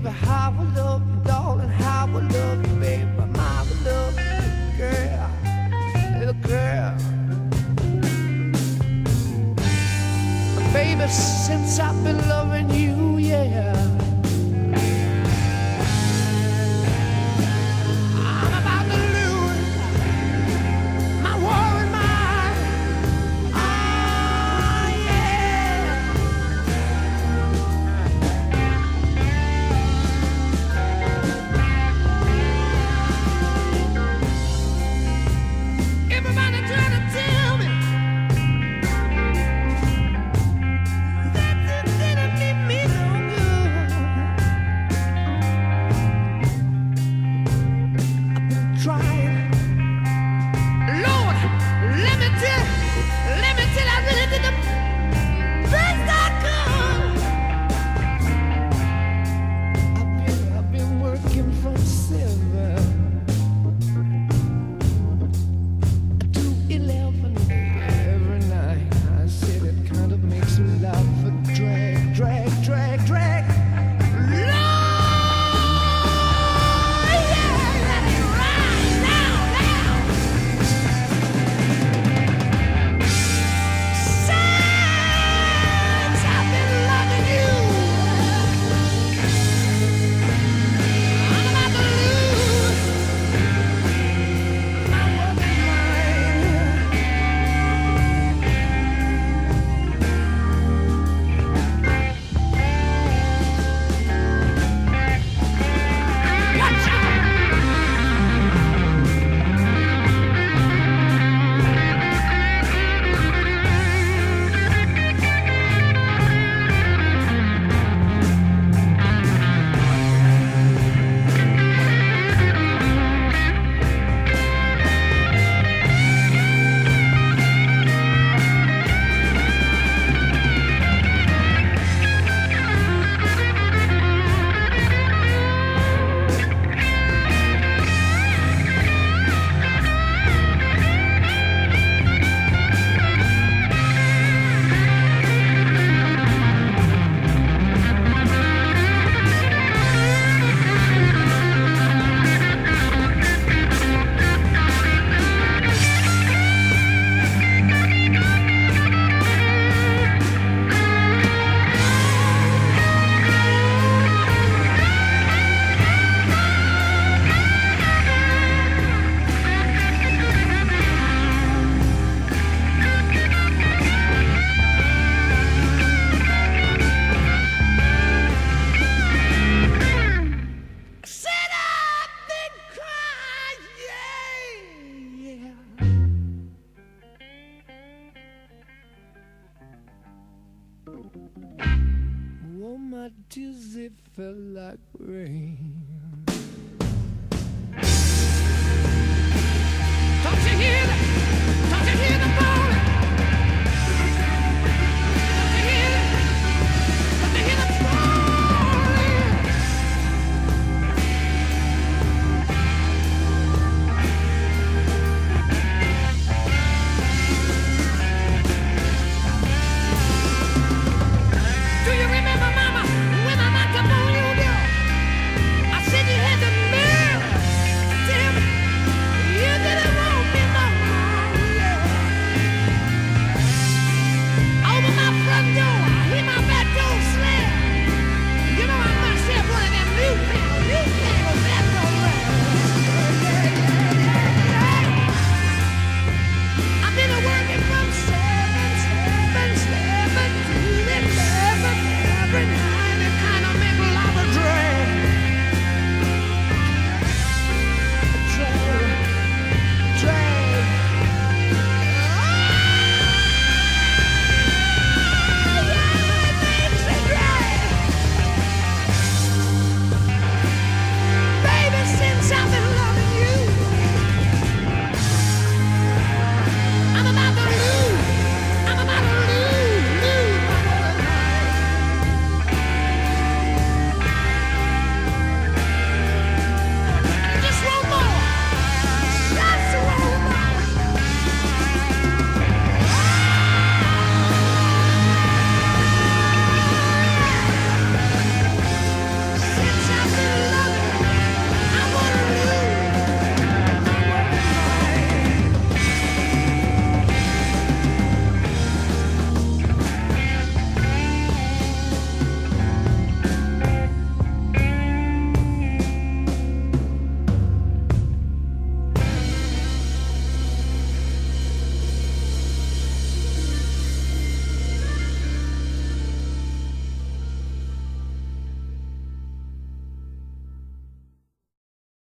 baby, how I love you, darling, how I love you, baby, how I love you, girl, little girl. Baby, since I've been loving you, yeah, I'm about to lose my worried mind. Oh, yeah. Everybody trying to tell me that you didn't leave me no good. I've been trying. Lord, let me tell I really did the best I could. I've been working from 7 to 11 every night. I said it kind of makes me laugh. A drag, drag, drag, drag. Lord, yeah, let it ride now, now. Since I've been loving you, I'm about to lose my working mind. Watch out! Said I've been crying, yeah, yeah. Oh, my tears, they fell like rain.